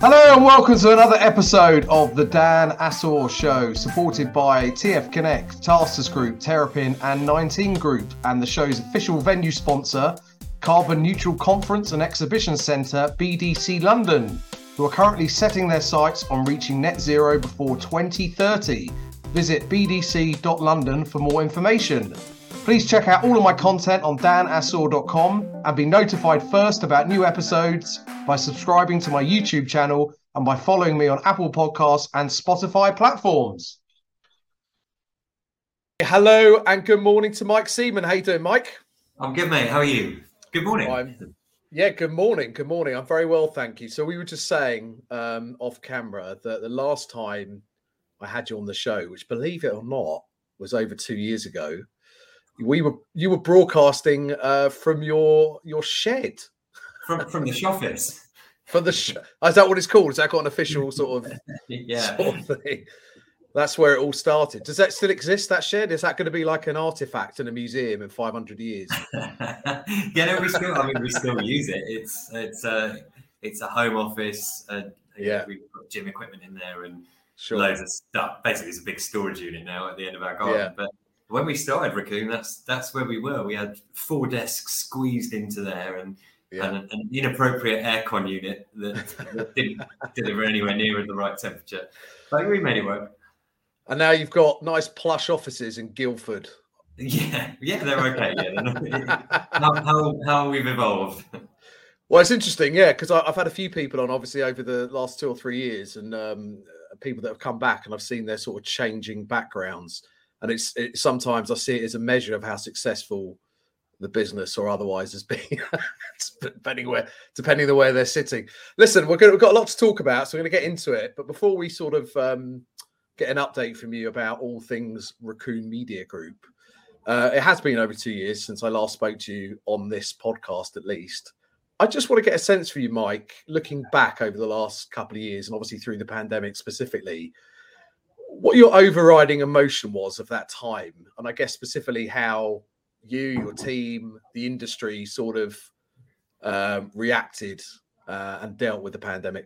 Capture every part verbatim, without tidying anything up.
Hello and welcome to another episode of the Dan Assor Show, supported by T F Connect, Tasters Group, Terrapin and nineteen Group, and the show's official venue sponsor, Carbon Neutral Conference and Exhibition Centre, B D C London, who are currently setting their sights on reaching net zero before twenty thirty. Visit b d c dot london for more information. Please check out all of my content on dan assor dot com and be notified first about new episodes by subscribing to my YouTube channel and by following me on Apple Podcasts and Spotify platforms. Hello and good morning to Mike Seaman. How you doing, Mike? I'm good, mate. How are you? Good morning. I'm, yeah, good morning. Good morning. I'm very well, thank you. So we were just saying um, off camera that the last time I had you on the show, which believe it or not, was over two years ago, we were you were broadcasting uh, from your your shed. From from the office. From the sh- is that what it's called? Has that got an official sort of yeah sort of thing? That's where it all started. Does that still exist? That shed? Is that going to be like an artifact in a museum in five hundred years? yeah, no, we still. I mean, we still use it. It's it's a it's a home office. And yeah, we've got gym equipment in there and sure. loads of stuff. Basically, it's a big storage unit now at the end of our garden. Yeah. But when we started Raccoon, that's that's where we were. We had four desks squeezed into there and. Yeah. And an inappropriate aircon unit that, that didn't deliver anywhere near the right temperature. But we made it work. And now you've got nice plush offices in Guildford. Yeah, yeah, they're okay. Yeah, how, how how we've evolved. Well, it's interesting, yeah, because I've had a few people on, obviously, over the last two or three years, and um, people that have come back, and I've seen their sort of changing backgrounds. And it's it, sometimes I see it as a measure of how successful the business or otherwise has been, depending where, depending on where they're sitting. Listen, we're going, we've got a lot to talk about, so we're going to get into it. But before we sort of um, get an update from you about all things Raccoon Media Group, uh, it has been over two years since I last spoke to you on this podcast, at least. I just want to get a sense for you, Mike, looking back over the last couple of years, and obviously through the pandemic specifically, what your overriding emotion was of that time, and I guess specifically how you, your team, the industry sort of um, reacted uh, and dealt with the pandemic.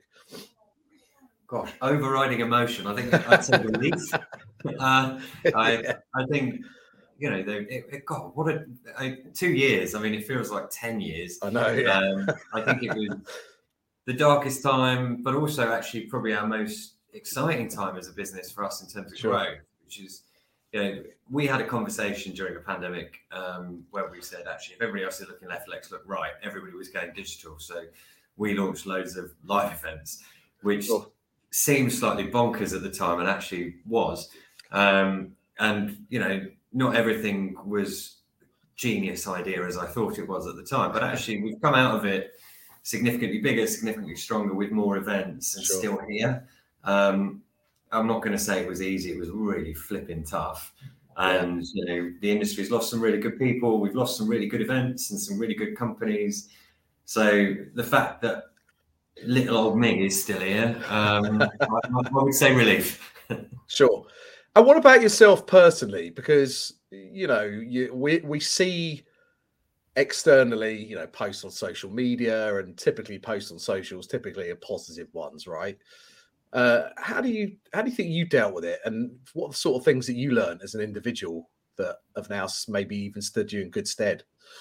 Gosh, overriding emotion. I think I'd say relief. uh, I, yeah. I think, you know, they, it, it, God, what a I, two years. I mean, it feels like ten years. I know. Yeah. Um, I think it was the darkest time, but also actually probably our most exciting time as a business for us in terms of sure. growth, which is. You know, we had a conversation during a pandemic um, where we said, actually, if everybody else is looking left, let's look right. Everybody was going digital. So we launched loads of live events, which oh. seemed slightly bonkers at the time and actually was. Um, and, you know, not everything was genius idea as I thought it was at the time. But actually, we've come out of it significantly bigger, significantly stronger with more events and sure. still here. Um, I'm not going to say it was easy. It was really flipping tough. And, yeah. you know, the industry's lost some really good people. We've lost some really good events and some really good companies. So the fact that little old me is still here, um, I, I would say relief. Sure. And what about yourself personally? Because, you know, you, we, we see externally, you know, posts on social media, and typically posts on socials typically are positive ones, right? Uh, how do you how do you think you dealt with it, and what sort of things that you learned as an individual that have now maybe even stood you in good stead?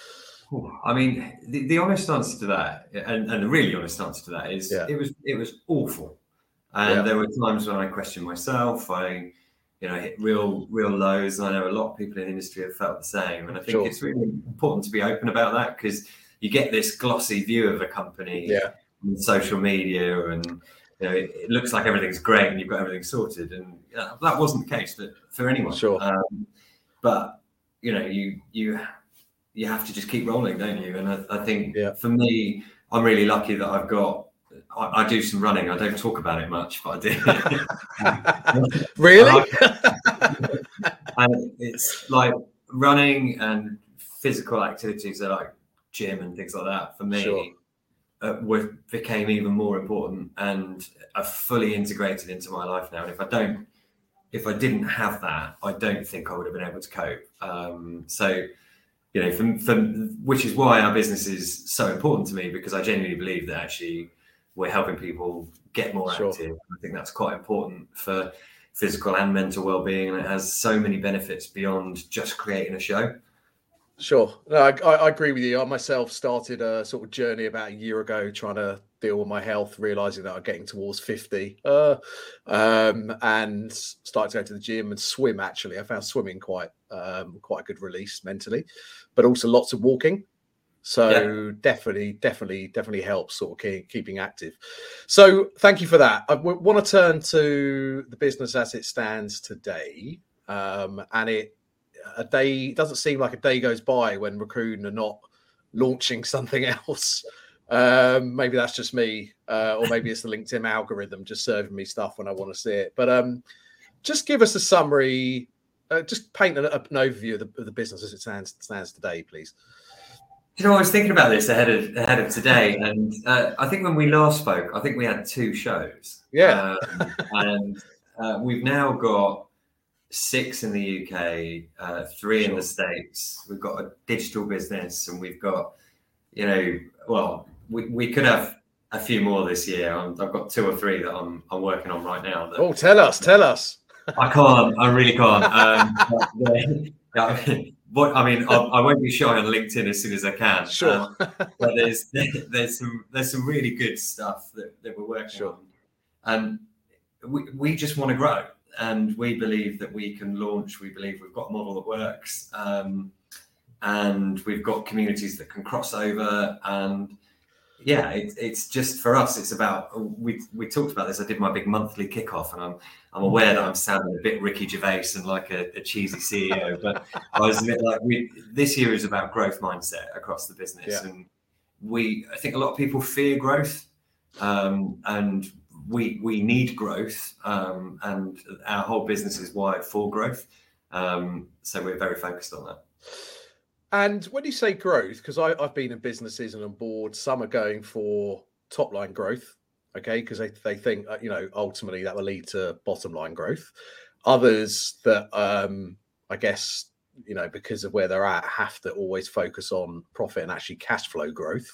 I mean, the, the honest answer to that, and, and the really honest answer to that is, yeah. it was it was awful, and yeah. there were times when I questioned myself. I, you know, hit real real lows, and I know a lot of people in the industry have felt the same. And I think sure. it's really important to be open about that, because you get this glossy view of a company yeah. on social media, and you know, it, it looks like everything's great and you've got everything sorted, and you know, that wasn't the case for, for anyone. Sure. Um, but you know, you you you have to just keep rolling, don't you? And I, I think yeah. for me, I'm really lucky that I've got. I, I do some running. I don't talk about it much, but I do. Really? And it's like running and physical activities are like gym and things like that. For me. Sure. Uh, were, became even more important and are fully integrated into my life now. And if I don't, if I didn't have that, I don't think I would have been able to cope. Um, so, you know, from, from which is why our business is so important to me, because I genuinely believe that actually we're helping people get more Sure. active. I think that's quite important for physical and mental well-being, and it has so many benefits beyond just creating a show. Sure. No, I, I agree with you. I myself started a sort of journey about a year ago trying to deal with my health, realizing that I'm getting towards fifty, uh, um, and started to go to the gym and swim. Actually, I found swimming quite um, quite a good release mentally, but also lots of walking. So yeah. definitely, definitely, definitely helps sort of keep, keeping active. So thank you for that. I w- want to turn to the business as it stands today, um, and it. A day doesn't seem like a day goes by when Raccoon are not launching something else. Um, maybe that's just me, uh, or maybe it's the LinkedIn algorithm just serving me stuff when I want to see it. But um, just give us a summary, uh, just paint an, an overview of the, of the business as it stands, stands today, please. You know, I was thinking about this ahead of ahead of today, and uh, I think when we last spoke, I think we had two shows. Yeah, um, and uh, we've now got six in the U K, uh, three sure. in the States. We've got a digital business, and we've got, you know, well, we, we could have a few more this year. I'm, I've got two or three that I'm I'm working on right now. That, oh, tell us, tell us. I can't. I really can't. Um, but, what I mean, I, I won't be shy on LinkedIn as soon as I can. Sure. Um, but there's there's some there's some really good stuff that, that we're working sure. on, and we we just want to grow. And we believe that we can launch. We believe we've got a model that works, um, and we've got communities that can cross over. And yeah, it, it's just for us. It's about we we talked about this. I did my big monthly kickoff, and I'm I'm aware that I'm sounding a bit Ricky Gervais and like a, a cheesy C E O, but I was a bit like we. This year is about growth mindset across the business, yeah. and we. I think a lot of people fear growth, um, and we we need growth, um, and our whole business is wired for growth. Um, so we're very focused on that. And when you say growth, because I've been in businesses and on board, some are going for top line growth, okay, because they, they think, you know, ultimately that will lead to bottom line growth. Others that, um, I guess, you know, because of where they're at, have to always focus on profit and actually cash flow growth.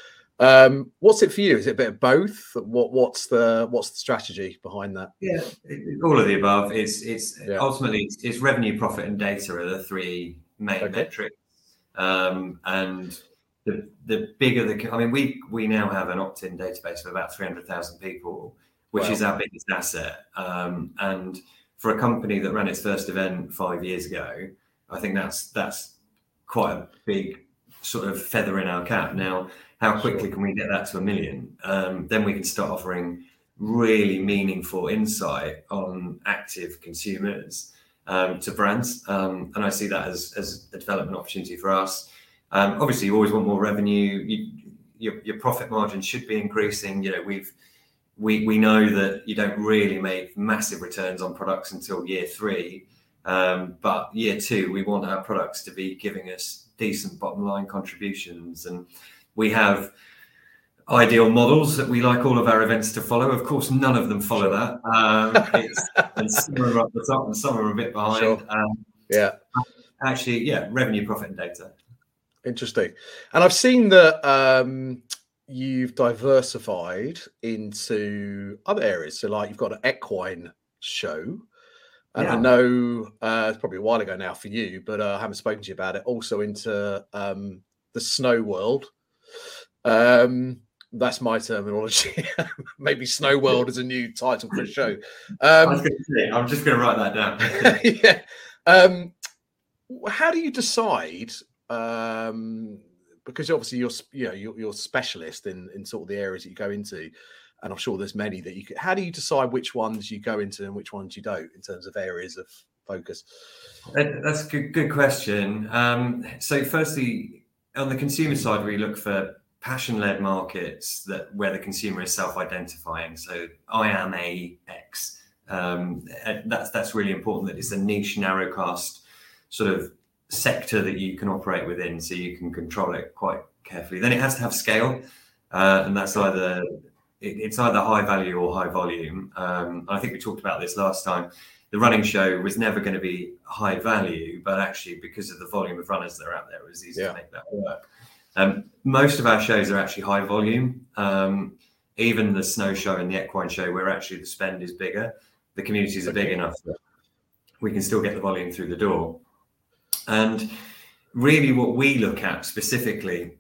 Um, what's it for you? Is it a bit of both? What what's the what's the strategy behind that? Yeah, it, all of the above. It's it's yeah. ultimately it's, it's revenue, profit, and data are the three main okay. metrics. Um, and the the bigger the, I mean, we we now have an opt-in database of about three hundred thousand people, which wow. is our biggest asset. Um, and for a company that ran its first event five years ago, I think that's that's quite a big sort of feather in our cap. Now, how quickly sure. can we get that to a million? Um, then we can start offering really meaningful insight on active consumers um, to brands. Um, and I see that as, as a development opportunity for us. Um, obviously, you always want more revenue. You, your, your profit margin should be increasing. You know, we've we we know that you don't really make massive returns on products until year three. Um, but year two, we want our products to be giving us decent bottom line contributions. And we have ideal models that we like all of our events to follow. Of course, none of them follow that. Um, it's, and some are up the top and some are a bit behind. Sure. Um, yeah. Actually, yeah, revenue, profit, and data. Interesting. And I've seen that um, you've diversified into other areas. So, like, you've got an equine show. And yeah. I know uh, it's probably a while ago now for you, but uh, I haven't spoken to you about it. Also into um, the snow world. Um, that's my terminology. Maybe Snow World is a new title for a show. Um, I was going to say, I'm just going to write that down. yeah. Um, how do you decide? Um, because obviously you're, you know, you're, you're a specialist in in sort of the areas that you go into, and I'm sure there's many that you could. How do you decide which ones you go into and which ones you don't in terms of areas of focus? That's a good, good question. Um, so, firstly, on the consumer side, we look for passion-led markets that where the consumer is self-identifying. So, I am a X. Um, that's that's really important. That it's a niche, narrowcast sort of sector that you can operate within, so you can control it quite carefully. Then it has to have scale, uh, and that's either it, it's either high value or high volume. Um, I think we talked about this last time. The running show was never going to be high value, but actually because of the volume of runners that are out there, it was easy yeah. to make that work. Um, most of our shows are actually high volume, um, even the Snow Show and the Equine Show, where actually the spend is bigger, the communities are big enough that we can still get the volume through the door. And really what we look at specifically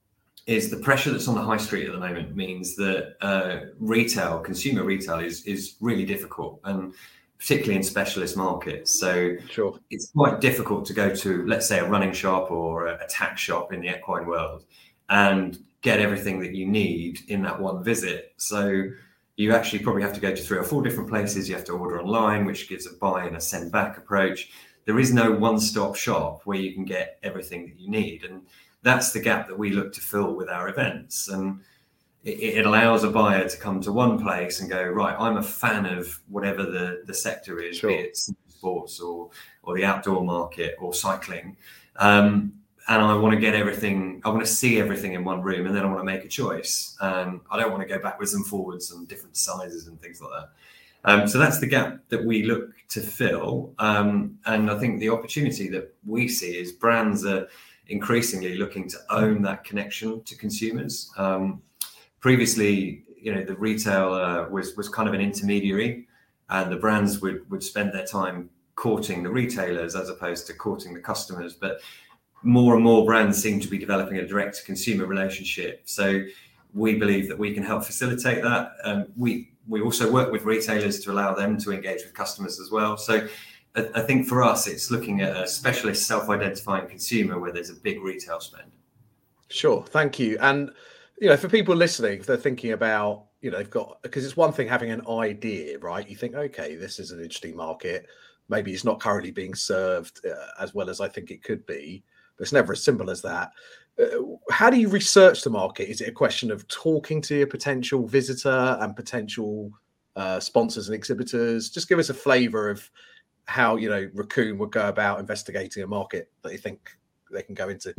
is the pressure that's on the high street at the moment means that uh, retail, consumer retail is, is really difficult, and particularly in specialist markets. So sure. It's quite difficult to go to, let's say, a running shop or a, a tack shop in the equine world and get everything that you need in that one visit. So you actually probably have to go to three or four different places. You have to order online, which gives a buy and a send back approach. There is no one-stop shop where you can get everything that you need. And that's the gap that we look to fill with our events. And it, it allows a buyer to come to one place and go, right, I'm a fan of whatever the, the sector is, sure. be it sports or, or the outdoor market or cycling. Um, and I want to get everything, I want to see everything in one room, and then I want to make a choice. Um, I don't want to go backwards and forwards and different sizes and things like that. Um, so that's the gap that we look to fill. Um, and I think the opportunity that we see is brands are increasingly looking to own that connection to consumers. Um, previously, you know, the retailer was was kind of an intermediary, and the brands would would spend their time courting the retailers as opposed to courting the customers. But more and more brands seem to be developing a direct consumer relationship. So we believe that we can help facilitate that. Um, we we also work with retailers to allow them to engage with customers as well. So I, I think for us, it's looking at a specialist self-identifying consumer where there's a big retail spend. Sure, thank you. And you know, for people listening, if they're thinking about, you know, they've got, because it's one thing having an idea, right? You think, okay, this is an interesting market. Maybe it's not currently being served uh, as well as I think it could be, but it's never as simple as that. Uh, how do you research the market? Is it a question of talking to your potential visitor and potential uh, sponsors and exhibitors? Just give us a flavour of how, you know, Raccoon would go about investigating a market that you think they can go into.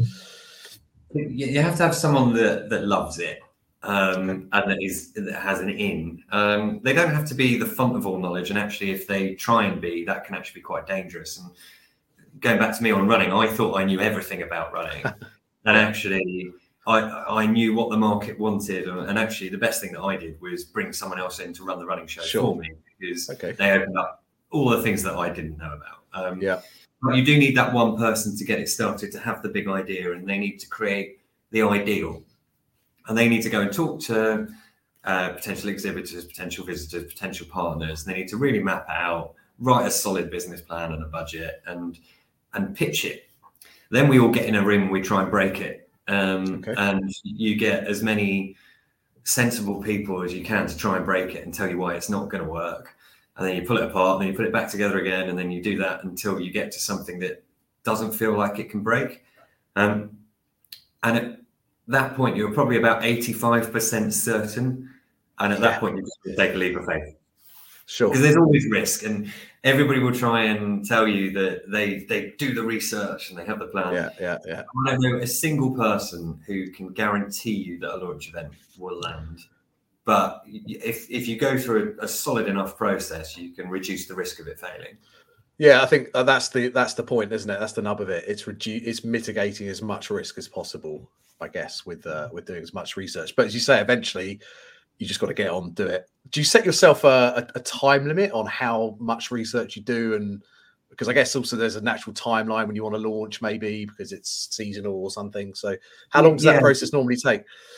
You have to have someone that, that loves it um, okay. and that is that has an in. Um, they don't have to be the font of all knowledge, and actually, if they try and be, that can actually be quite dangerous. And going back to me on running, I thought I knew everything about running. And actually, I, I knew what the market wanted. And actually, the best thing that I did was bring someone else in to run the running show sure. for me, because okay. they opened up all the things that I didn't know about. Um, yeah. But you do need that one person to get it started, to have the big idea, and they need to create the ideal. And they need to go and talk to uh, potential exhibitors, potential visitors, potential partners. And they need to really map it out, write a solid business plan and a budget, and and pitch it. Then we all get in a room and we try and break it. Um, okay. And you get as many sensible people as you can to try and break it and tell you why it's not going to work. And then you pull it apart, and then you put it back together again, and then you do that until you get to something that doesn't feel like it can break. Um, and at that point, you're probably about eighty-five percent certain. And at yeah. that point, you just take a leap of faith. Sure. Because there's always risk, and everybody will try and tell you that they they do the research and they have the plan. Yeah, yeah, yeah. I don't know a single person who can guarantee you that a launch event will land. But if if you go through a, a solid enough process, you can reduce the risk of it failing. Yeah, I think that's the that's the point, isn't it? That's the nub of it. It's redu- it's mitigating as much risk as possible, I guess, with uh, with doing as much research. But as you say, eventually, you just got to get on and do it. Do you set yourself a, a, a time limit on how much research you do? And because I guess also there's a natural timeline when you want to launch, maybe because it's seasonal or something. So how long does yeah. that process normally take?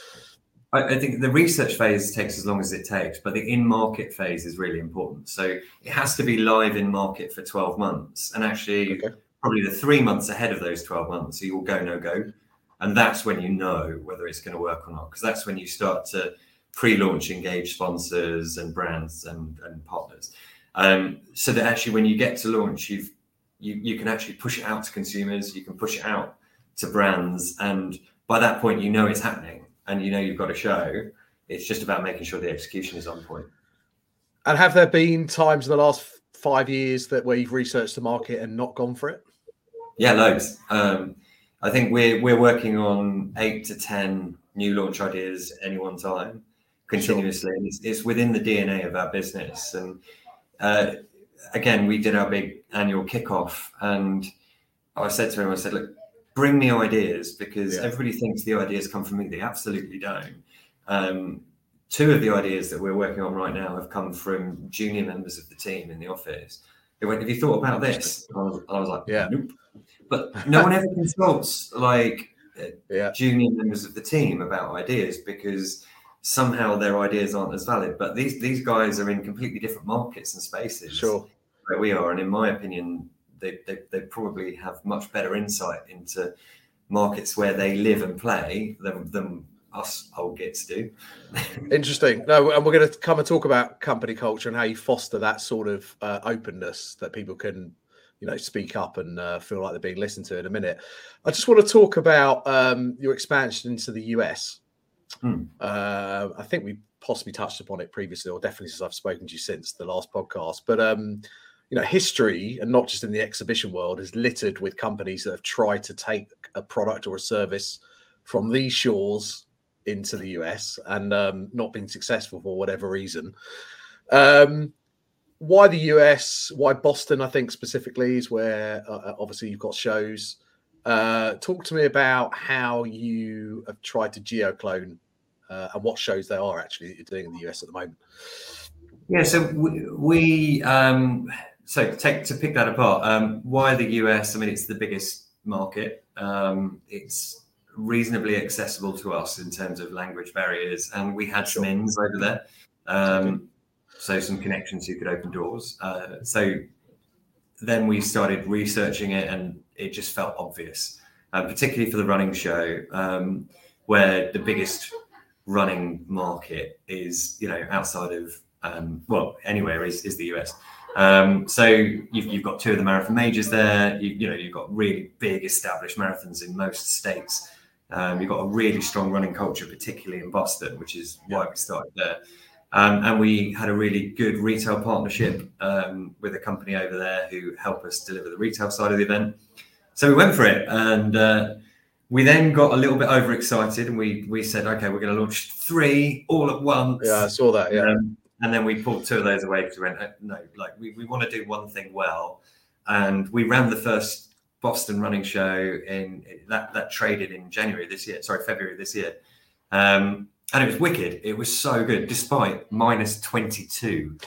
I think the research phase takes as long as it takes, but the in-market phase is really important. So it has to be live in market for twelve months. And actually, okay. probably the three months ahead of those twelve months, so you'll go, no go. And that's when you know whether it's going to work or not, because that's when you start to pre-launch engage sponsors and brands and, and partners. Um, so that actually when you get to launch, you've, you, you can actually push it out to consumers, you can push it out to brands. And by that point, you know it's happening. And you know you've got a show. It's just about making sure the execution is on point. And have there been times in the last five years that where you've researched the market and not gone for it? Yeah, loads. Um, I think we're we're working on eight to ten new launch ideas at any one time, continuously. Sure. It's, it's within the D N A of our business. And uh, again, we did our big annual kickoff, and I said to him, I said, look, bring me ideas, because yeah. everybody thinks the ideas come from me. They absolutely don't. Um, two of the ideas that we're working on right now have come from junior members of the team in the office. They went, "Have you thought about this?" I was, I was like, yeah. "Nope." But no one ever consults like yeah. junior members of the team about ideas, because somehow their ideas aren't as valid. But these these guys are in completely different markets and spaces sure. where we are, and in my opinion, they, they they probably have much better insight into markets where they live and play than than us old gits do. Interesting. No, and we're going to come and talk about company culture and how you foster that sort of uh, openness that people can, you know, speak up and uh, feel like they're being listened to in a minute. I just want to talk about um, your expansion into the U S. Hmm. Uh, I think we possibly touched upon it previously, or definitely since I've spoken to you since the last podcast. But um, you know, history, and not just in the exhibition world, is littered with companies that have tried to take a product or a service from these shores into the U S and um, not been successful for whatever reason. Um, why the U S? Why Boston? I think specifically is where uh, obviously you've got shows. Uh, talk to me about how you have tried to geoclone uh, and what shows they are actually that you're doing in the U S at the moment. Yeah, so we, we um, so take to pick that apart. Um, why the U S? I mean, it's the biggest market. Um, it's reasonably accessible to us in terms of language barriers, and we had some ins over there, um, okay. so some connections who could open doors. Uh, so then we started researching it, and it just felt obvious, uh, particularly for the running show, um, where the biggest running market is, you know, outside of um, well, anywhere is, is the U S. Um, so you've, you've got two of the marathon majors there. You, you know, you've got really big established marathons in most states. Um, you've got a really strong running culture, particularly in Boston, which is why yeah. we started there. Um, and we had a really good retail partnership um, with a company over there who helped us deliver the retail side of the event. So we went for it, and uh, we then got a little bit overexcited, and we we said, okay, we're going to launch three all at once. Yeah, I saw that. Yeah. Um, and then we pulled two of those away because we went, no, like we, we want to do one thing well. And we ran the first Boston running show in that that traded in January this year, sorry, February this year. Um, and it was wicked. It was so good, despite minus twenty-two.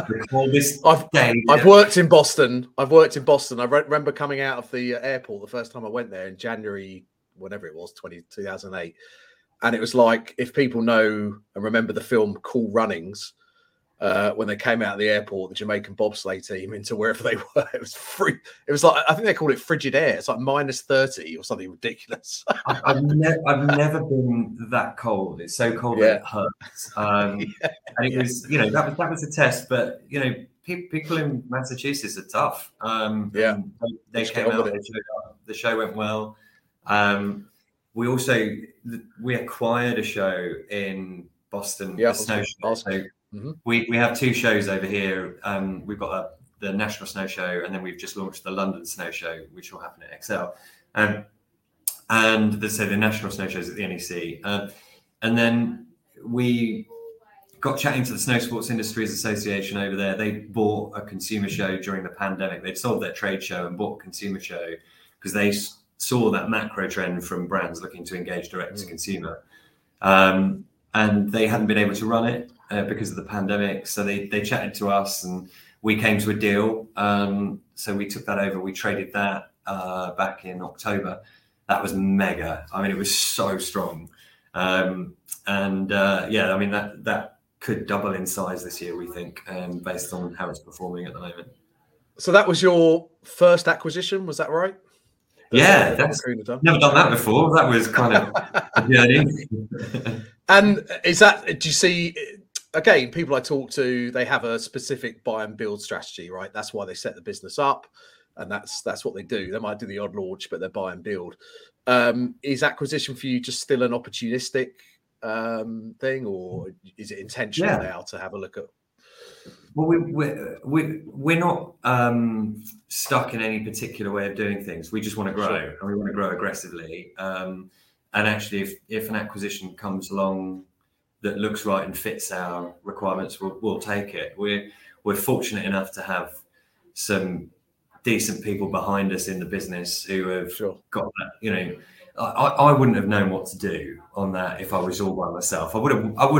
I've, I've worked in Boston. I've worked in Boston. I re- remember coming out of the airport the first time I went there in January, whenever it was, two thousand eight. And it was like, if people know and remember the film Cool Runnings, Uh, when they came out of the airport, the Jamaican bobsleigh team into wherever they were, it was free. It was like, I think they called it frigid air. It's like minus thirty or something ridiculous. I've, never, I've never been that cold. It's so cold yeah. that it hurts. Um, yeah. And it yeah. was, you know, that was that was a test. But you know, pe- people in Massachusetts are tough. Um, yeah, they, they came out. They showed up. The show went well. Um, we also we acquired a show in Boston. Yeah, Snow Show. So, Mm-hmm. We we have two shows over here. Um, we've got a, the National Snow Show, and then we've just launched the London Snow Show, which will happen at Excel. Um, and the, so the National Snow Show is at the N E C. Uh, and then we got chatting to the Snow Sports Industries Association over there. They bought a consumer show during the pandemic. They'd sold their trade show and bought a consumer show because they s- saw that macro trend from brands looking to engage direct to consumer. Um, and they hadn't been able to run it uh, because of the pandemic. So they, they chatted to us and we came to a deal. Um, so we took that over. We traded that uh, back in October. That was mega. I mean, it was so strong. Um, and uh, yeah, I mean, that, that could double in size this year, we think, um, based on how it's performing at the moment. So that was your first acquisition, was that right? The, yeah, that's done? Never done that before. That was kind of a journey. And is that, do you see, again, people I talk to, they have a specific buy and build strategy, right? That's why they set the business up. And that's that's what they do. They might do the odd launch, but they buy and build. Um, is acquisition for you just still an opportunistic um, thing, or is it intentional yeah. now to have a look at? Well, we, we're, we, we're not um, stuck in any particular way of doing things. We just want to grow, sure. and we want to grow aggressively. Um, and actually, if, if an acquisition comes along that looks right and fits our requirements, we'll, we'll take it. We're we're fortunate enough to have some decent people behind us in the business who have sure. got that. You know, I, I wouldn't have known what to do on that if I was all by myself. I would have I would have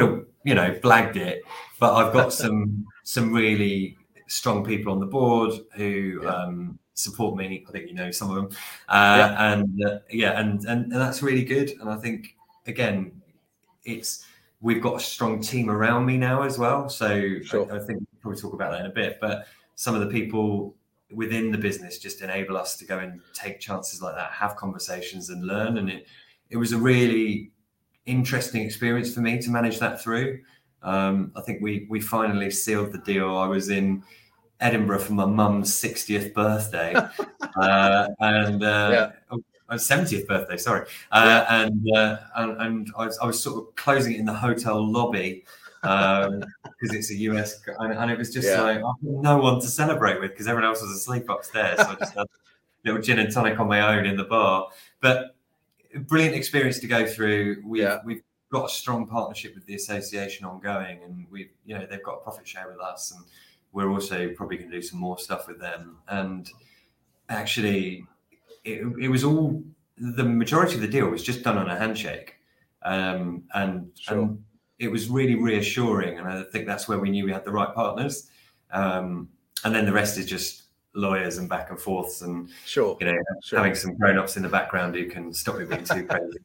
you know, blagged it, but I've got some some really strong people on the board who yeah. um, support me. I think you know some of them, uh, yeah. and uh, yeah, and, and and that's really good. And I think again, it's we've got a strong team around me now as well. So sure. I, I think we'll probably talk about that in a bit. But some of the people within the business just enable us to go and take chances like that, have conversations and learn. And it it was a really interesting experience for me to manage that through. Um, I think we we finally sealed the deal. I was in Edinburgh for my mum's sixtieth birthday, uh, and uh, yeah. seventieth birthday, sorry, uh, yeah. and, uh, and and I was, I was sort of closing it in the hotel lobby because um, it's a U S, and, and it was just yeah. like I had no one to celebrate with because everyone else was asleep upstairs. So I just had a little gin and tonic on my own in the bar, but brilliant experience to go through. We've, yeah. we've got a strong partnership with the association ongoing, and we've, you know, they've got a profit share with us, and we're also probably going to do some more stuff with them. And actually, it, it was all, the majority of the deal was just done on a handshake. Um, and, sure. and it was really reassuring. And I think that's where we knew we had the right partners. Um, and then the rest is just lawyers and back and forths and sure, you know, sure. having some grown-ups in the background who can stop me being too crazy.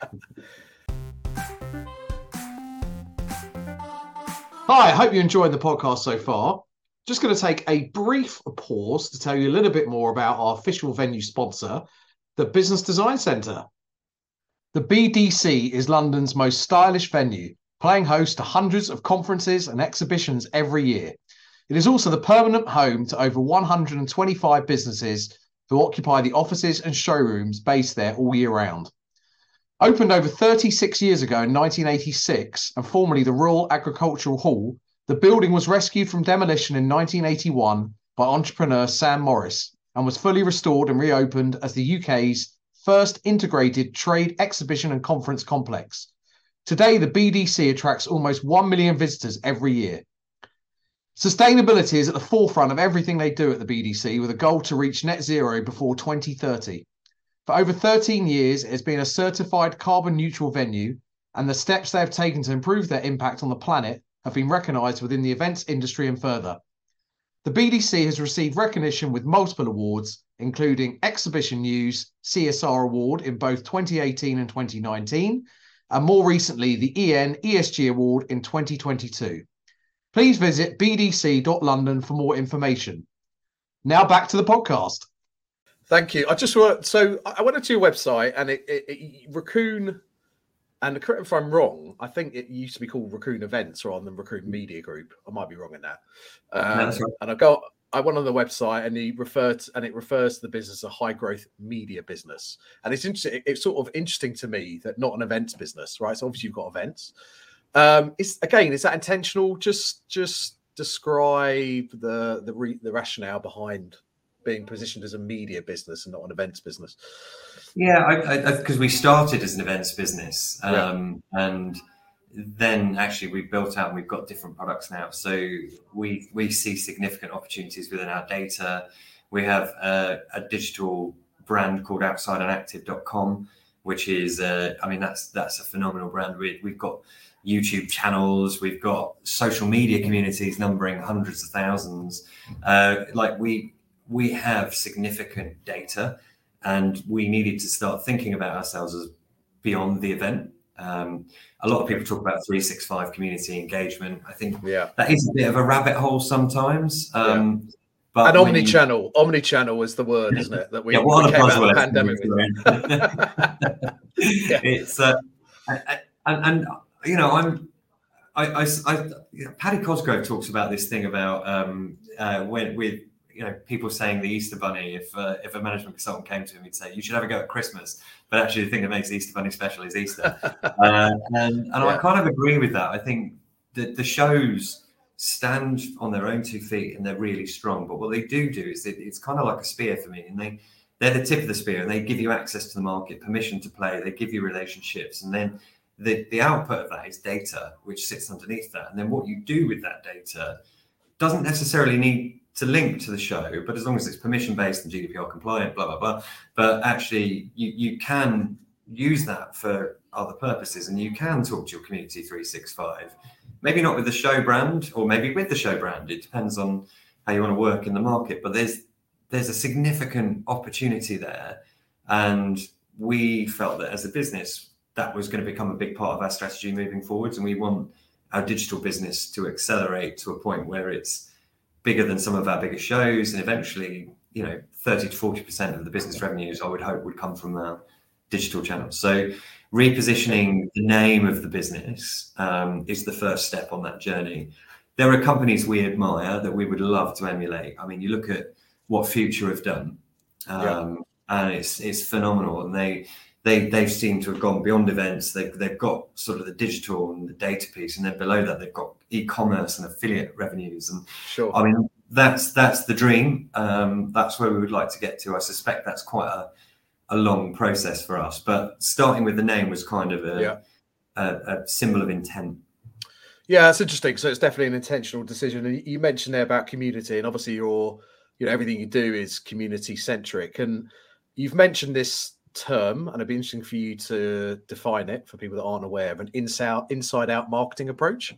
Hi, I hope you enjoyed the podcast so far. Just going to take a brief pause to tell you a little bit more about our official venue sponsor, the Business Design Centre. The B D C is London's most stylish venue, playing host to hundreds of conferences and exhibitions every year. It is also the permanent home to over one hundred twenty-five businesses who occupy the offices and showrooms based there all year round. Opened over thirty-six years ago in nineteen eighty-six and formerly the Royal Agricultural Hall, the building was rescued from demolition in nineteen eighty-one by entrepreneur Sam Morris and was fully restored and reopened as the U K's first integrated trade exhibition and conference complex. Today, the B D C attracts almost one million visitors every year. Sustainability is at the forefront of everything they do at the B D C, with a goal to reach net zero before twenty thirty. For over thirteen years, it has been a certified carbon neutral venue, and the steps they have taken to improve their impact on the planet have been recognised within the events industry and further. The B D C has received recognition with multiple awards, including Exhibition News C S R Award in both twenty eighteen and twenty nineteen, and more recently the E N E S G Award in twenty twenty-two. Please visit b d c dot london for more information. Now back to the podcast. Thank you. I just want so I went to your website and it, it, it Raccoon, and correct if I'm wrong, I think it used to be called Raccoon Events rather than Raccoon Media Group. I might be wrong in that. Um, no, that's right. And I got I went on the website and he referred to, and it refers to the business as a high growth media business. And it's interesting. It's sort of interesting to me that not an events business, right? So obviously you've got events. Um, is again, is that intentional? Just, just describe the the re, the rationale behind being positioned as a media business and not an events business. Yeah, because we started as an events business, um, yeah. and then actually we built out and we've got different products now. So we we see significant opportunities within our data. We have a, a digital brand called outside and active dot com, which is, uh, I mean, that's that's a phenomenal brand. We, we've got YouTube channels, we've got social media communities numbering hundreds of thousands. Uh, like we we have significant data, and we needed to start thinking about ourselves as beyond the event. Um, a lot of people talk about three sixty-five community engagement. I think yeah. that is a bit of a rabbit hole sometimes. Um, yeah. But and omni-channel, you... omni-channel is the word, isn't it? That we, yeah, what we came out of the pandemic. yeah. It's uh, and, and you know, I'm I, I, I you know, Paddy Cosgrove talks about this thing about um, uh, when with you know people saying the Easter Bunny. If uh, if a management consultant came to him, he'd say you should have a go at Christmas, but actually the thing that makes the Easter Bunny special is Easter. uh, and and yeah. I kind of agree with that. I think that the shows stand on their own two feet and they're really strong, but what they do do is it, it's kind of like a spear for me, and they they're the tip of the spear, and they give you access to the market, permission to play, they give you relationships, and then the the output of that is data which sits underneath that, and then what you do with that data doesn't necessarily need to link to the show, but as long as it's permission based and G D P R compliant, blah blah blah, but actually you you can use that for other purposes, and you can talk to your community three sixty-five. maybe not with the show brand, or maybe with the show brand. It depends on how you want to work in the market. But there's there's a significant opportunity there, and we felt that as a business, that was going to become a big part of our strategy moving forwards, and we want our digital business to accelerate to a point where it's bigger than some of our biggest shows, and eventually, you know, thirty to forty percent of the business revenues, I would hope, would come from our digital channels. So repositioning the name of the business um, is the first step on that journey. There are companies we admire that we would love to emulate. I mean, you look at what Future have done, um, yeah. and it's it's phenomenal. And they they they seem to have gone beyond events. They they've got sort of the digital and the data piece, and then below that they've got e-commerce and affiliate revenues. And sure, I mean that's that's the dream. Um, that's where we would like to get to. I suspect that's quite a a long process for us, but starting with the name was kind of a, yeah. a, a symbol of intent. Yeah, that's interesting. So it's definitely an intentional decision. And you mentioned there about community, and obviously your, you know, everything you do is community centric. And you've mentioned this term, and it'd be interesting for you to define it for people that aren't aware of an inside inside out marketing approach,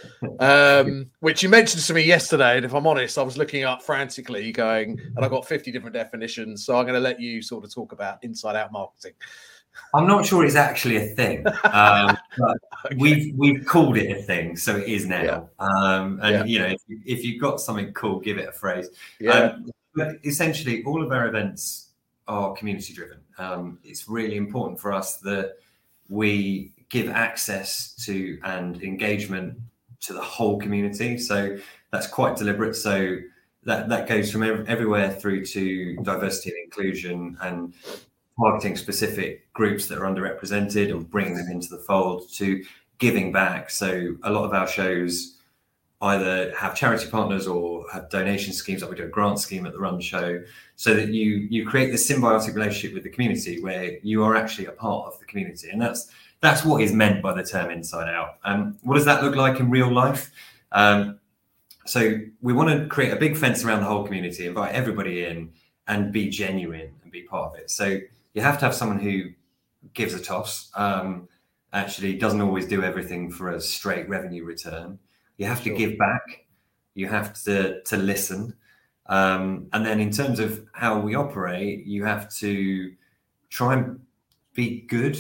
um, which you mentioned to me yesterday. And if I'm honest, I was looking up frantically, going, and I got fifty different definitions. So I'm going to let you sort of talk about inside out marketing. I'm not sure it's actually a thing. Um, but okay. We've we've called it a thing, so it is now. Yeah. Um, and yeah. you know, if, you, if you've got something cool, give it a phrase. Yeah. Um, but essentially, all of our events are community driven. Um, it's really important for us that we give access to and engagement to the whole community. So that's quite deliberate. So that, that goes from ev- everywhere through to diversity and inclusion, and targeting specific groups that are underrepresented and bringing them into the fold, to giving back. So a lot of our shows either have charity partners or have donation schemes, like we do a grant scheme at the Run Show, so that you you create this symbiotic relationship with the community where you are actually a part of the community. And that's that's what is meant by the term inside out. Um, what does that look like in real life? Um, so we want to create a big fence around the whole community, invite everybody in, and be genuine and be part of it. So you have to have someone who gives a toss, um, actually doesn't always do everything for a straight revenue return. You have to sure. give back. You have to to listen. Um, and then in terms of how we operate, you have to try and be good.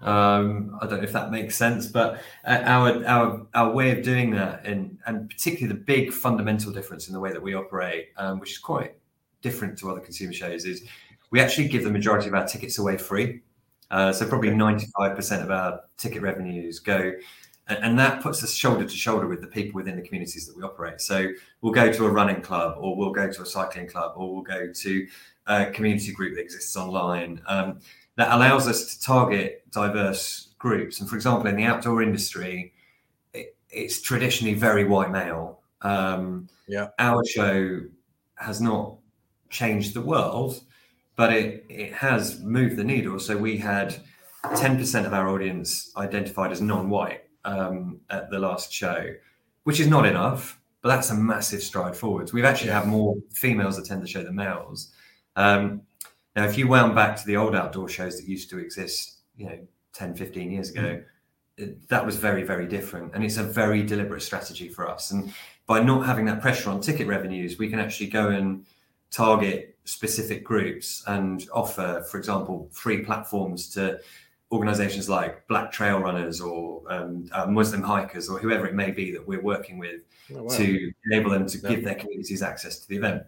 Um, I don't know if that makes sense, but our our our way of doing that, and and particularly the big fundamental difference in the way that we operate, um, which is quite different to other consumer shows, is we actually give the majority of our tickets away free. Uh, so probably ninety-five percent of our ticket revenues go, and, and that puts us shoulder to shoulder with the people within the communities that we operate. So we'll go to a running club, or we'll go to a cycling club, or we'll go to a community group that exists online. Um, that allows us to target diverse groups. And for example, in the outdoor industry, it, it's traditionally very white male. Um, yeah. Our show has not changed the world, but it, it has moved the needle. So we had ten percent of our audience identified as non-white um, at the last show, which is not enough, but that's a massive stride forwards. We've actually had more females attend the show than males. Um, now, if you wound back to the old outdoor shows that used to exist, you know, ten, fifteen years ago, mm. it, that was very, very different. And it's a very deliberate strategy for us. And by not having that pressure on ticket revenues, we can actually go and target specific groups and offer, for example, free platforms to organizations like Black Trail Runners or um, uh, Muslim hikers, or whoever it may be that we're working with, oh, wow. to enable them to yeah. give their communities access to the event.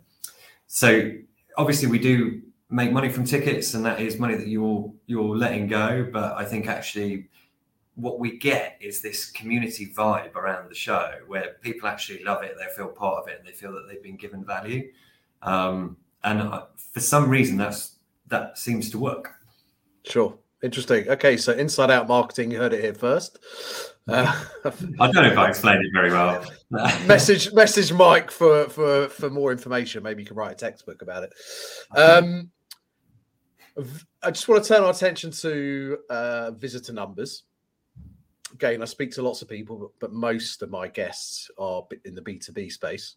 So obviously we do make money from tickets, and that is money that you're you're letting go. But I think actually what we get is this community vibe around the show where people actually love it, they feel part of it, and they feel that they've been given value. Um, and uh, for some reason, that's that seems to work. Sure. Interesting. Okay, so inside out marketing, you heard it here first. Uh, I don't know if I explained it very well. message message Mike for, for, for more information. Maybe you can write a textbook about it. Um, I just want to turn our attention to uh, visitor numbers. Again, I speak to lots of people, but, but most of my guests are in the B two B space.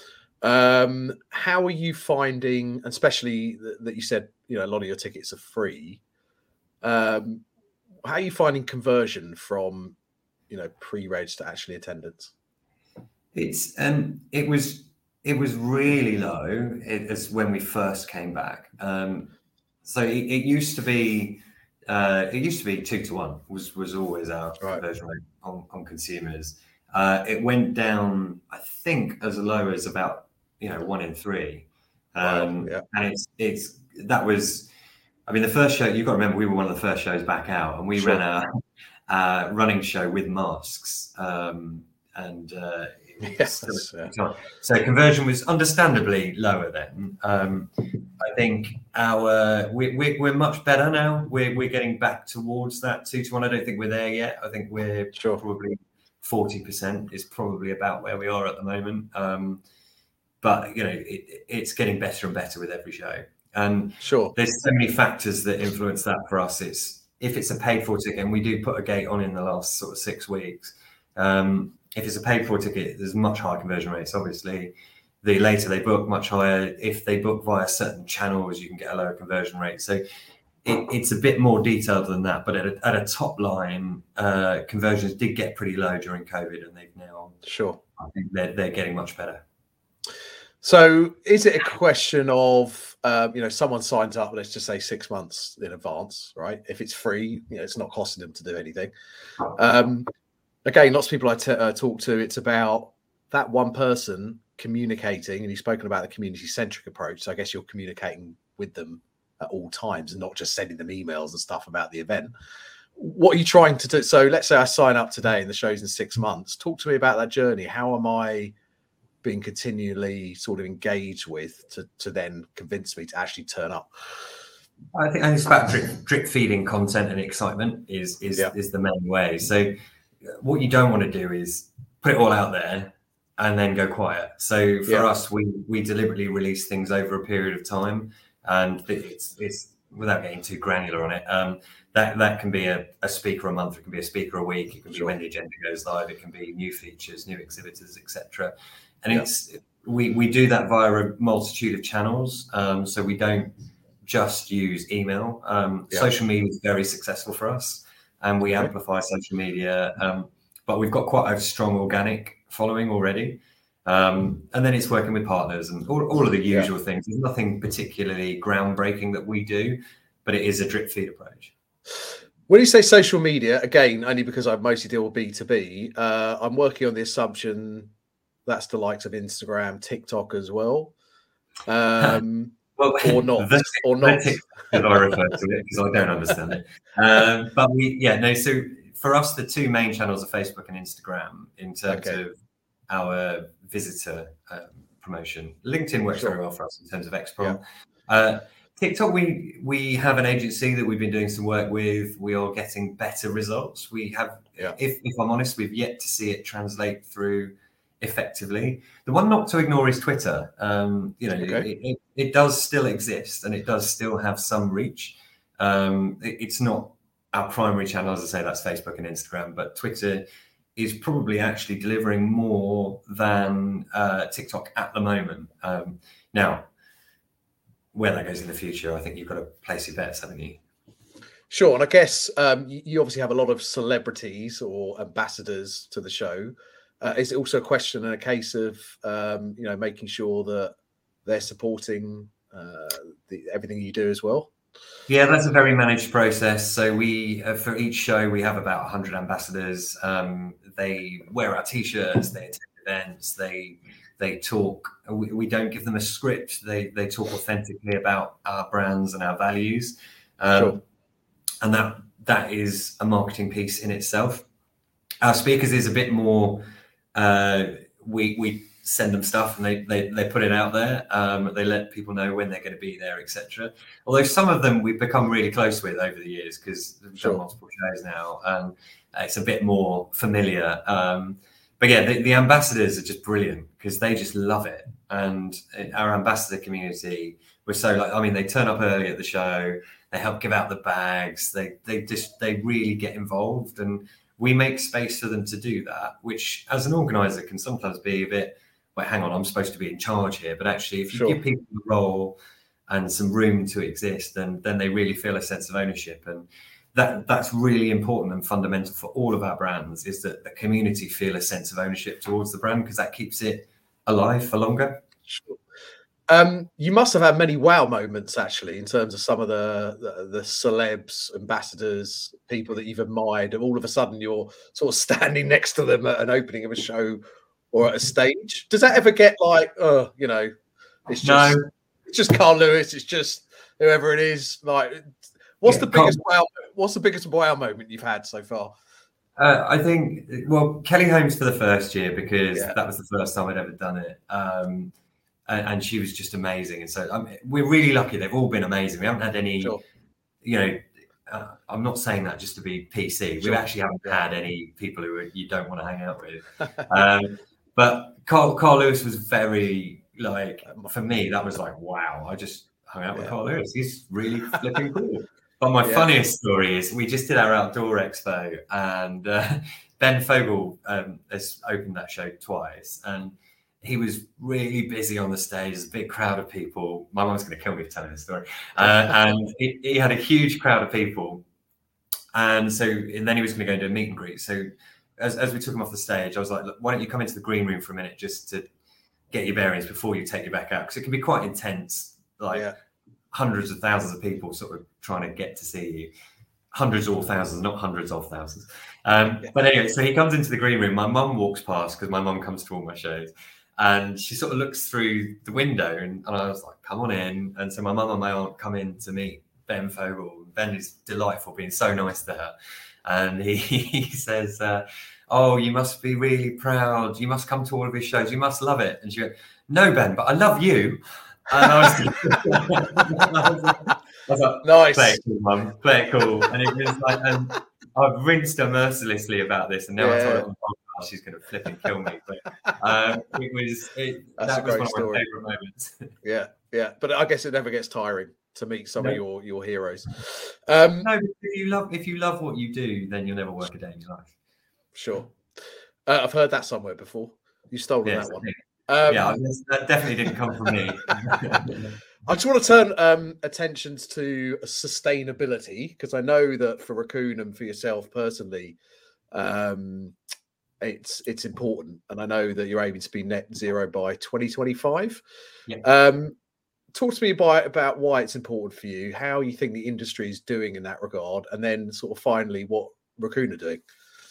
Um, how are you finding, especially that, that you said, you know, a lot of your tickets are free. Um, how are you finding conversion from you know, pre-reg to actually attendance? It's um, it was it was really low as when we first came back. Um, so it, it used to be uh, it used to be two to one was was always our Right. conversion rate on, on consumers. Uh, it went down, I think, as low as about you know one in three, um, Wow, yeah. and it's it's that was. I mean, the first show, you've got to remember, we were one of the first shows back out, and we Sure. ran our uh, running show with masks. Um, and uh, it was still Yes, a- yeah. so conversion was understandably lower then. Um, I think our we, we, we're much better now. We're, we're getting back towards that two to one. I don't think we're there yet. I think we're Sure. probably forty percent is probably about where we are at the moment. Um, but, you know, it, it's getting better and better with every show. And Sure. there's so many factors that influence that for us. It's if it's a paid for ticket, and we do put a gate on in the last sort of six weeks. Um, if it's a paid for ticket, there's much higher conversion rates. Obviously, the later they book, much higher. If they book via certain channels, you can get a lower conversion rate. So it, it's a bit more detailed than that. But at a, at a top line, uh, conversions did get pretty low during COVID, and they've now, Sure. I think they're they're getting much better. So is it a question of, um, you know, someone signs up, let's just say six months in advance, right? If it's free, you know, it's not costing them to do anything. Um, again, lots of people I t- uh, talk to, it's about that one person communicating, and you've spoken about the community-centric approach. So I guess you're communicating with them at all times and not just sending them emails and stuff about the event. What are you trying to do? So let's say I sign up today and the show's in six months. Talk to me about that journey. How am I being continually sort of engaged with to, to then convince me to actually turn up? I think, I think it's about drip, drip feeding content and excitement is is, Yeah. is the main way. So what you don't want to do is put it all out there and then go quiet. So for Yeah. us, we we deliberately release things over a period of time, and it's it's without getting too granular on it. Um, that that can be a, a speaker a month, it can be a speaker a week, it can be Sure. when the agenda goes live, it can be new features, new exhibitors, et cetera. And Yeah. it's we we do that via a multitude of channels. Um, so we don't just use email. Um, Yeah. Social media is very successful for us, and we Okay. amplify social media. Um, but we've got quite a strong organic following already. Um, and then it's working with partners and all, all of the Yeah. usual things. There's nothing particularly groundbreaking that we do, but it is a drip feed approach. When you say social media, again, only because I mostly deal with B two B, uh, I'm working on the assumption that's the likes of Instagram, TikTok as well, um, Well, or not, the, or the not. TikTok, as I refer to it, because I don't understand it. Um, but we, yeah, no. So for us, the two main channels are Facebook and Instagram in terms Okay. of our visitor um, promotion. LinkedIn works Sure. very well for us in terms of Exprom. Yeah. Uh, TikTok, we we have an agency that we've been doing some work with. We are getting better results. We have, Yeah. if if I'm honest, we've yet to see it translate through effectively. The one not to ignore is Twitter. Um, you know, Okay. it, it, it does still exist and it does still have some reach. Um, it, it's not our primary channel, as I say, that's Facebook and Instagram, but Twitter is probably actually delivering more than uh, TikTok at the moment. Um, now, where that goes in the future, I think you've got to place your bets, haven't you? Sure. And I guess um, you, you obviously have a lot of celebrities or ambassadors to the show. Uh, is it also a question and a case of, um, you know, making sure that they're supporting uh, the, everything you do as well? Yeah, that's a very managed process. So we, uh, for each show, we have about one hundred ambassadors. Um, they wear our T-shirts, they attend events, they they talk. We, we don't give them a script. They they talk authentically about our brands and our values, um, Sure. and that that is a marketing piece in itself. Our speakers is a bit more. Uh, we we send them stuff and they they, they put it out there. Um, they let people know when they're going to be there, et cetera. Although some of them we've become really close with over the years because we've Sure. done multiple shows now, and it's a bit more familiar. Um, but yeah, the, the ambassadors are just brilliant because they just love it, and our ambassador community, we're so like, I mean, they turn up early at the show, they help give out the bags, they they just they really get involved, and we make space for them to do that, which as an organizer can sometimes be a bit, well, hang on, I'm supposed to be in charge here. But actually, if you Sure. give people a role and some room to exist, then then they really feel a sense of ownership. And that that's really important and fundamental for all of our brands, is that the community feel a sense of ownership towards the brand, because that keeps it alive for longer. Sure. Um, you must have had many wow moments, actually, in terms of some of the, the the celebs, ambassadors, people that you've admired, and all of a sudden you're sort of standing next to them at an opening of a show or at a stage. Does that ever get like, oh, you know, it's just No. it's just Carl Lewis, it's just whoever it is. Like, what's Yeah, the biggest Carl- wow? What's the biggest wow moment you've had so far? Uh, I think, well, Kelly Holmes for the first year, because Yeah. that was the first time I'd ever done it. Um, and, and she was just amazing. And so um, we're really lucky. They've all been amazing. We haven't had any, Sure. you know, uh, I'm not saying that just to be P C. Sure. We actually haven't Yeah. had any people who are, you don't want to hang out with. um, but Carl, Carl Lewis was very, like, for me, that was like, wow, I just hung out with Yeah. Carl Lewis. He's really flipping cool. But my Yeah. funniest story is we just did our outdoor expo, and uh, Ben Fogle um, has opened that show twice, and he was really busy on the stage. There's a big crowd of people. My mum's going to kill me for telling this story. Uh, and he, he had a huge crowd of people. And so, and then he was going to go and do a meet and greet. So as, as we took him off the stage, I was like, look, why don't you come into the green room for a minute just to get your bearings before you take you back out? Because it can be quite intense, like Yeah. hundreds of thousands of people sort of trying to get to see you. Hundreds or thousands, not hundreds of thousands. Um, Yeah. But anyway, so he comes into the green room. My mum walks past, because my mum comes to all my shows. And she sort of looks through the window, and, and I was like, come on in. And so my mum and my aunt come in to meet Ben Fogle. Ben is delightful, being so nice to her. And he, he says, uh, oh, you must be really proud. You must come to all of his shows. You must love it. And she went, no, Ben, but I love you. And I was, I was like, I was like, Nice. play it cool, mum. Play it cool. And it was like, and I've rinsed her mercilessly about this, and now I told her on the podcast she's going to flip and kill me. But um, it was it, That's that a was great one story. of my favourite moments. Yeah, yeah, but I guess it never gets tiring to meet some No. of your your heroes. Um, No, if you love if you love what you do, then you'll never work a day in your life. Sure, uh, I've heard that somewhere before. You stolen Yes, that one. I think- Um, yeah, that definitely didn't come from me. I just want to turn um, attentions to sustainability, because I know that for Raccoon and for yourself personally, um, it's it's important, and I know that you're aiming to be net zero by twenty twenty-five. Yeah. Um, talk to me about about why it's important for you, how you think the industry is doing in that regard, and then sort of finally what Raccoon are doing.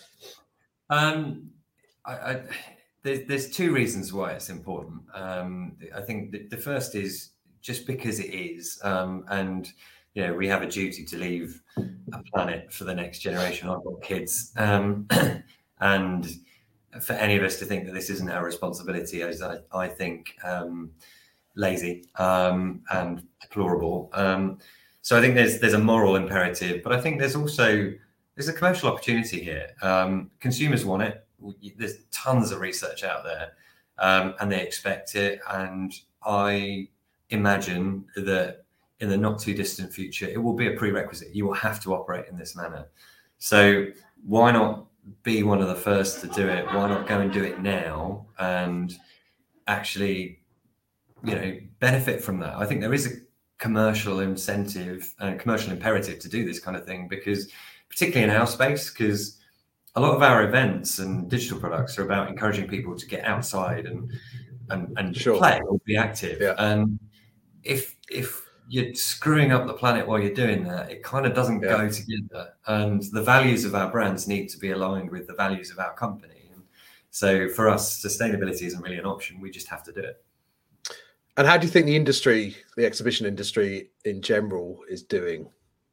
Um, I, I, there's, there's two reasons why it's important. Um, I think the, the first is just because it is, um, and you know, we have a duty to leave a planet for the next generation. I've got kids, um, and for any of us to think that this isn't our responsibility, is I, I think um, lazy um, and deplorable. Um, so I think there's there's a moral imperative, but I think there's also there's a commercial opportunity here. Um, consumers want it. There's tons of research out there, um, and they expect it. And I imagine that in the not too distant future, it will be a prerequisite. You will have to operate in this manner. So why not be one of the first to do it? Why not go and do it now and actually, you know, benefit from that? I think there is a commercial incentive and commercial imperative to do this kind of thing, because particularly in our space, because a lot of our events and digital products are about encouraging people to get outside and and, and Sure. play or be active. Yeah. And if if you're screwing up the planet while you're doing that, it kind of doesn't Yeah. go together. And the values of our brands need to be aligned with the values of our company. And so for us, sustainability isn't really an option. We just have to do it. And how do you think the industry, the exhibition industry in general, is doing?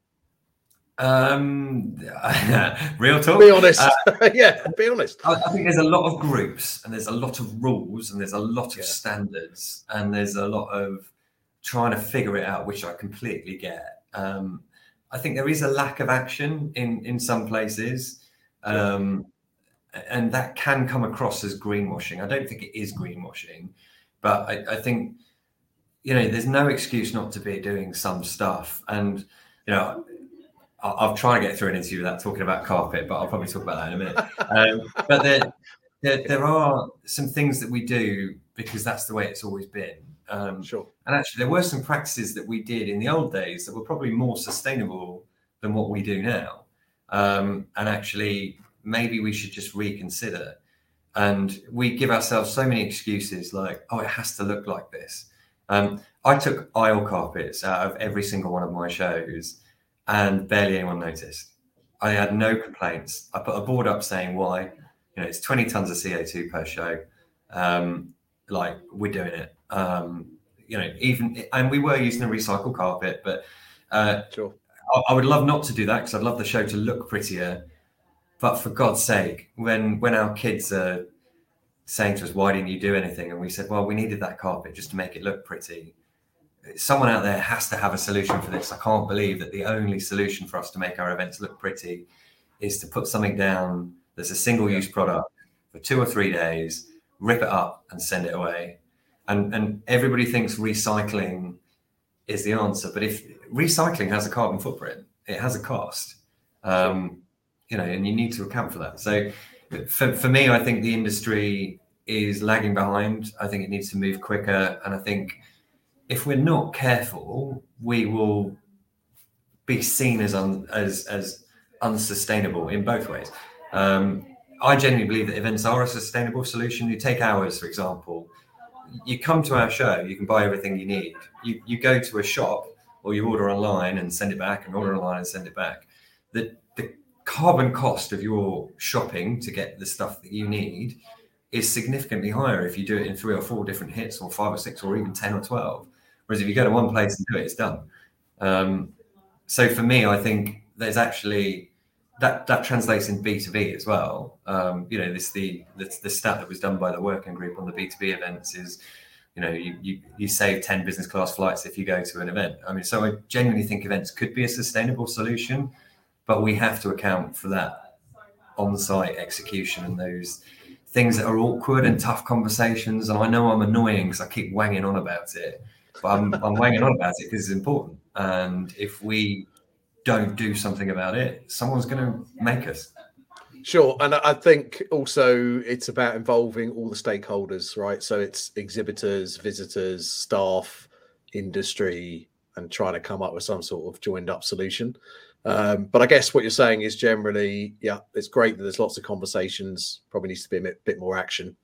Um, real talk. Be honest. Uh, yeah, be honest. I, I think there's a lot of groups, and there's a lot of rules, and there's a lot of Yeah. standards, and there's a lot of trying to figure it out, which I completely get. Um, I think there is a lack of action in in some places, um, and that can come across as greenwashing. I don't think it is greenwashing, but I, I think, you know, there's no excuse not to be doing some stuff. And you know, I'll, I'll try and get through an interview without talking about carpet, but I'll probably talk about that in a minute. Um, but there, there, there are some things that we do because that's the way it's always been. Um, Sure. and actually, there were some practices that we did in the old days that were probably more sustainable than what we do now. Um, and actually, maybe we should just reconsider. And we give ourselves so many excuses like, oh, it has to look like this. Um, I took aisle carpets out of every single one of my shows and barely anyone noticed. I had no complaints. I put a board up saying why. You know, it's twenty tons of C O two per show. Um, like, we're doing it. Um, you know, even, and we were using a recycled carpet, but uh, sure. I, I would love not to do that because I'd love the show to look prettier. But for God's sake, when when our kids are saying to us, why didn't you do anything? And we said, well, we needed that carpet just to make it look pretty. Someone out there has to have a solution for this. I can't believe that the only solution for us to make our events look pretty is to put something down that's a single-use product for two or three days, rip it up and send it away. And, and everybody thinks recycling is the answer. But if recycling has a carbon footprint, it has a cost. Um, you know, and you need to account for that. So for, for me, I think the industry is lagging behind. I think it needs to move quicker. And I think if we're not careful, we will be seen as un, as as unsustainable in both ways. Um, I genuinely believe that events are a sustainable solution. You take ours, for example. You come to our show, you can buy everything you need. You you go to a shop or you order online and send it back, and order online and send it back. The the carbon cost of your shopping to get the stuff that you need is significantly higher if you do it in three or four different hits, or five or six, or even ten or twelve. Whereas if you go to one place and do it, it's done. Um, so for me, I think there's actually that that translates in B two B as well. Um, you know, this the, the the stat that was done by the working group on the B two B events is, you know, you you you save ten business class flights if you go to an event. I mean, so I genuinely think events could be a sustainable solution, but we have to account for that on-site execution and those things that are awkward and tough conversations. And I know I'm annoying because I keep wanging on about it, but I'm, I'm wanging on about it because it's important. And if we don't do something about it, someone's going to make us. Sure. And I think also it's about involving all the stakeholders, right? So it's exhibitors, visitors, staff, industry, and trying to come up with some sort of joined up solution. Um, but I guess what you're saying is generally, yeah, it's great that there's lots of conversations, probably needs to be a bit, bit more action.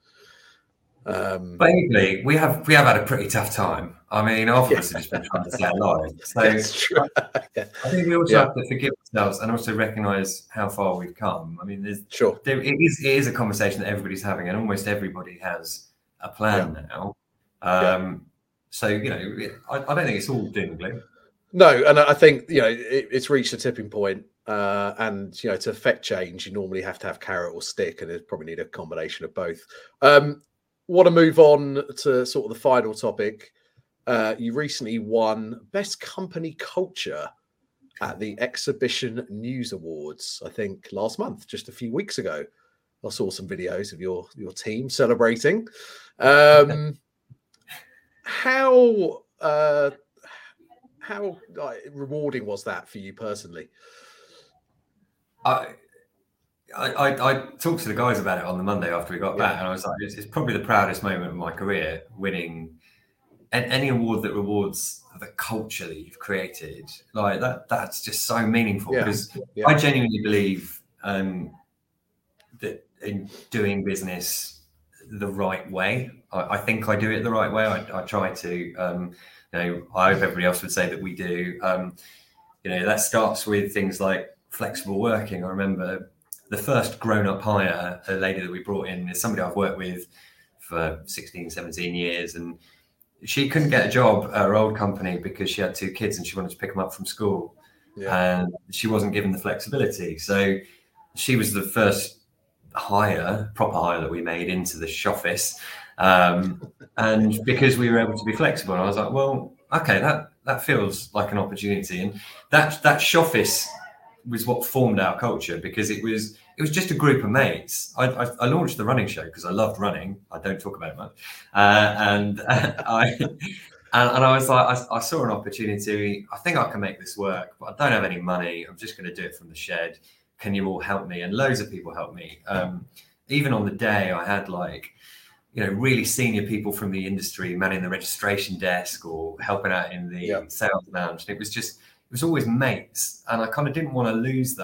Um, but equally, we have we have had a pretty tough time. I mean, half of yeah. us have just been trying to stay alive. So That's true. yeah. I think we also yeah. have to forgive ourselves and also recognise how far we've come. I mean, there's sure there, it is it is a conversation that everybody's having, and almost everybody has a plan yeah. now. Um, yeah. So you know, I, I don't think it's all doom and gloom. No, and I think you know it, it's reached a tipping point, uh, and you know to affect change, you normally have to have carrot or stick, and it probably need a combination of both. Um, want to move on to sort of the final topic. Uh, you recently won Best Company Culture at the Exhibition News Awards, I think last month, just a few weeks ago. I saw some videos of your your team celebrating. Um, how uh, how like, rewarding was that for you personally? I, I I talked to the guys about it on the Monday after we got yeah. back, and I was like, it's, it's probably the proudest moment of my career, winning any award that rewards the culture that you've created. Like that, that's just so meaningful because yeah. yeah. I genuinely believe um, that in doing business the right way, I, I think I do it the right way. I, I try to, um, you know, I hope everybody else would say that we do. Um, you know, that starts with things like flexible working. I remember the first grown-up hire, a lady that we brought in, is somebody I've worked with for sixteen, seventeen years, and she couldn't get a job at her old company because she had two kids and she wanted to pick them up from school. Yeah. And she wasn't given the flexibility. So she was the first hire, proper hire that we made into the shoffice. Um, and because we were able to be flexible, I was like, well, okay, that, that feels like an opportunity. And that, that shoffice was what formed our culture because it was it was just a group of mates. I, I, I launched the running show because I loved running. I don't talk about it much, uh, and uh, I and, and I was like, I, I saw an opportunity. I think I can make this work, but I don't have any money. I'm just going to do it from the shed. Can you all help me? And loads of people helped me. Um, even on the day, I had like you know really senior people from the industry manning the registration desk or helping out in the yeah. sales lounge. And it was just. It was always mates, and I kind of didn't want to lose that.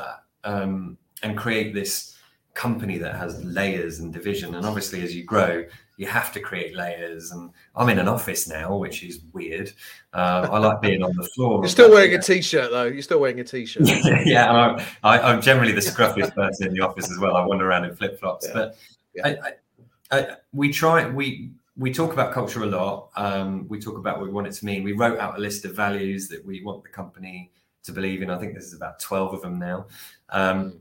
um, and create this company that has layers and division. And obviously, as you grow, you have to create layers. And I'm in an office now, which is weird. Uh, I like being on the floor. You're still wearing a t-shirt, though. You're still wearing a t-shirt. Yeah, and I'm, I, I'm generally the scruffiest person in the office as well. I wander around in flip-flops. Yeah. But yeah. I, I, I, we try, we we talk about culture a lot. Um, we talk about what we want it to mean. We wrote out a list of values that we want the company to believe in. I think there's about twelve of them now. Um,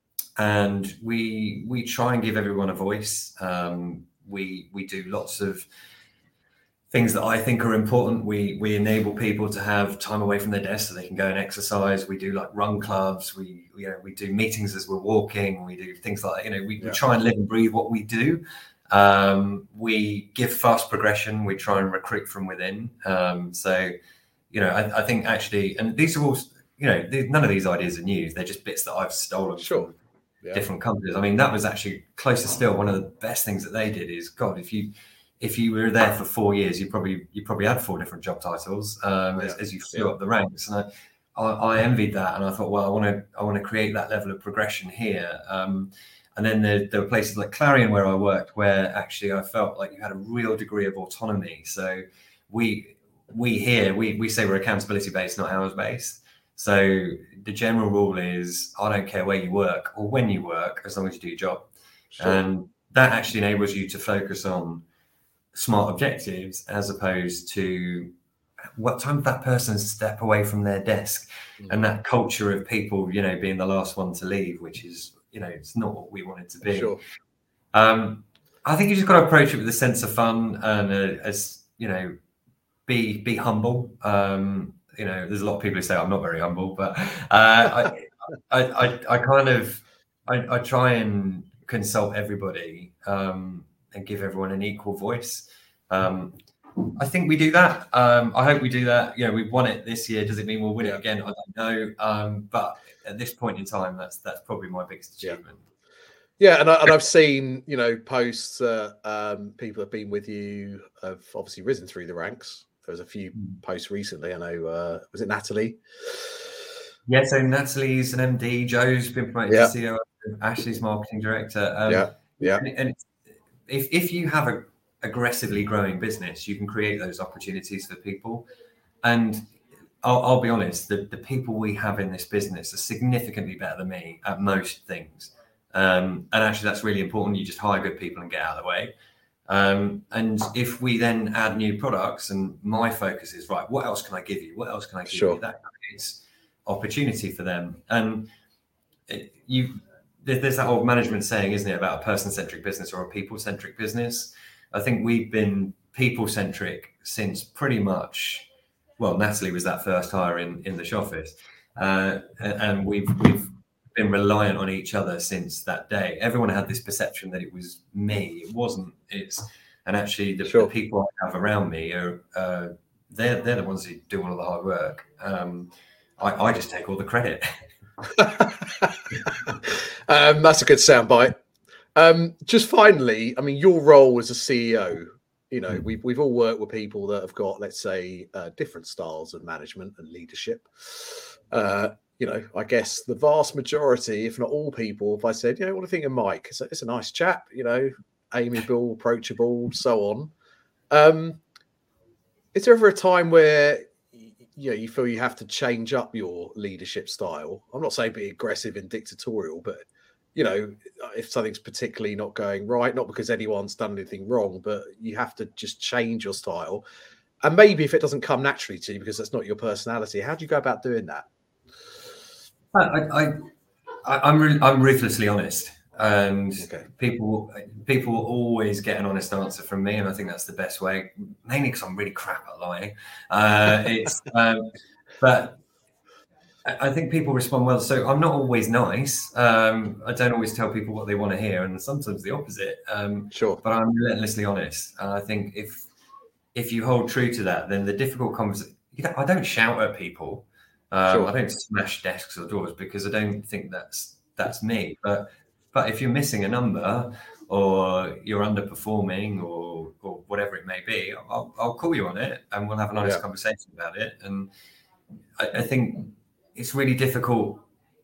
and we we try and give everyone a voice. Um, we we do lots of things that I think are important. We we enable people to have time away from their desk so they can go and exercise. We do like run clubs. We, we you know we do meetings as we're walking. We do things like, you know, we, yeah. we try and live and breathe what we do. Um, we give fast progression. We try and recruit from within. Um, so, you know, I, I think actually, and these are all, you know, none of these ideas are new. They're just bits that I've stolen sure. from yeah. different companies. I mean, that was actually closer still. One of the best things that they did is, God, if you if you were there for four years, you probably you probably had four different job titles um, yeah. as, as you flew yeah. up the ranks. And I, I, I envied that, and I thought, well, I want to I want to create that level of progression here. Um, And then there, there were places like Clarion where I worked, where actually I felt like you had a real degree of autonomy. So we we here, we, we say we're accountability based, not hours based. So the general rule is I don't care where you work or when you work, as long as you do your job. Sure. And that actually enables you to focus on smart objectives as opposed to what time did that person step away from their desk, mm-hmm. and that culture of people, you know, being the last one to leave, which is, you know, it's not what we want it to be. Sure. Um, I think you just got to approach it with a sense of fun and uh, as, you know, be be humble. Um, you know, there's a lot of people who say I'm not very humble, but uh, I, I, I I kind of I, I try and consult everybody um, and give everyone an equal voice. Um, I think we do that. Um, I hope we do that. You know, we've won it this year. Does it mean we'll win yeah. it again? I don't know. Um, but at this point in time, that's that's probably my biggest achievement. Yeah, yeah and, I, and I've seen, you know, posts. Uh, um, people have been with you have obviously risen through the ranks. There was a few mm. posts recently. I know. Uh, was it Natalie? Yeah. So Natalie's an M D. Joe's been promoted yeah. to C E O. Ashley's marketing director. Um, yeah. Yeah. And, and if if you have a aggressively growing business, you can create those opportunities for people. And I'll, I'll be honest, the, the people we have in this business are significantly better than me at most things. Um, and actually, that's really important. You just hire good people and get out of the way. Um, and if we then add new products, and my focus is, right, what else can I give you? What else can I give sure. you? That creates opportunity for them. And it, you, there's that old management saying, isn't it, about a person-centric business or a people-centric business? I think we've been people-centric since pretty much, well, Natalie was that first hire in, in the Shoffice. Uh, and we've we've been reliant on each other since that day. Everyone had this perception that it was me. It wasn't. It's and actually the, sure. the people I have around me are uh, they're they're the ones who do all of the hard work. Um, I, I just take all the credit. um, that's a good soundbite. Um, just finally, I mean, your role as a C E O, you know, we've, we've all worked with people that have got, let's say, uh, different styles of management and leadership. Uh, you know, I guess the vast majority, if not all people, if I said, you know, what do you think of Mike? It's a, it's a nice chap, you know, amiable, approachable, so on. Um, is there ever a time where, you know, you feel you have to change up your leadership style? I'm not saying be aggressive and dictatorial, but you know, if something's particularly not going right, not because anyone's done anything wrong, but you have to just change your style. And maybe if it doesn't come naturally to you because that's not your personality, how do you go about doing that? I, I, I I'm really, I'm ruthlessly honest, and okay. people people will always get an honest answer from me, and I think that's the best way. Mainly because I'm really crap at lying. Uh, it's um, but. I think people respond well. So I'm not always nice. Um, I don't always tell people what they want to hear, and sometimes the opposite. Um, sure. But I'm relentlessly honest. And I think if if you hold true to that, then the difficult conversation. You know, I don't shout at people. Um, sure. I don't smash desks or doors because I don't think that's that's me. But but if you're missing a number or you're underperforming or or whatever it may be, I'll, I'll call you on it, and we'll have an honest yeah. conversation about it. And I, I think. It's really difficult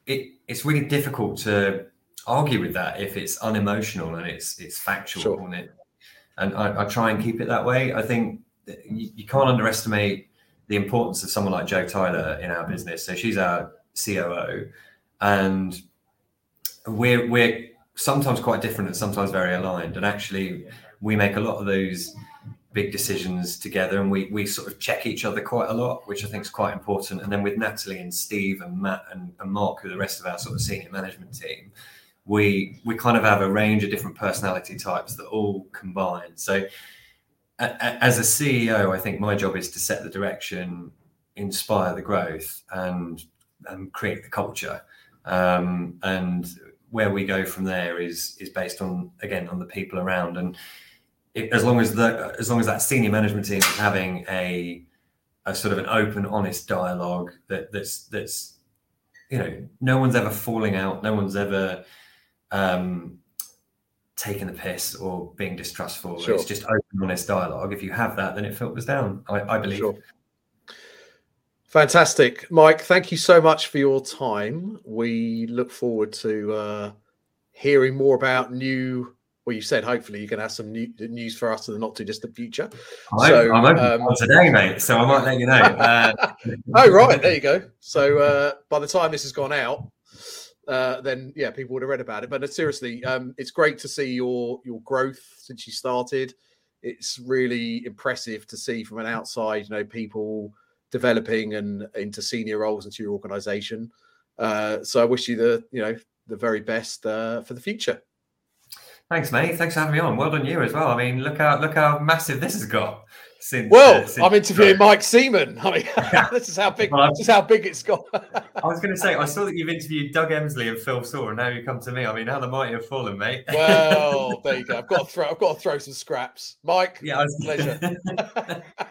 it it's really difficult to argue with that if it's unemotional and it's it's factual, Sure. and it and I, I try and keep it that way. I think that you, you can't underestimate the importance of someone like Jo Tyler in our business. So she's our C O O, and we're we're sometimes quite different and sometimes very aligned. And actually, we make a lot of those big decisions together, and we we sort of check each other quite a lot, which I think is quite important. And then with Natalie and Steve and Matt and, and Mark, who are the rest of our sort of senior management team, we we kind of have a range of different personality types that all combine. So a, a, as a C E O, I think my job is to set the direction, inspire the growth, and and create the culture. Um, and where we go from there is is based on, again, on the people around. And It, as long as the as long as that senior management team is having a a sort of an open, honest dialogue, that that's that's you know, no one's ever falling out, no one's ever um, taking the piss or being distrustful. Sure. It's just open, honest dialogue. If you have that, then it filters down, I, I believe. Sure. Fantastic, Mike. Thank you so much for your time. We look forward to uh, hearing more about new. Well, you said hopefully you can have some new, news for us in the not too distant future. I'm, so, I'm open um, for today, mate. So I might let you know. Uh, oh, right, there you go. So uh, by the time this has gone out, uh, then yeah, people would have read about it. But uh, seriously, um, it's great to see your your growth since you started. It's really impressive to see from an outside, you know, people developing and into senior roles into your organisation. Uh, so I wish you the you know the very best uh, for the future. Thanks, mate. Thanks for having me on. Well done, you as well. I mean, look how look how massive this has got. Since, well, uh, since I'm interviewing Mike Seaman. I mean, this is how big. Well, this is how big it's got. I was going to say, I saw that you've interviewed Doug Emsley and Phil Saw, and now you come to me. I mean, how the mighty have fallen, mate. Well, there you go. I've got to throw. I've got to throw some scraps. Mike, yeah, I was... pleasure.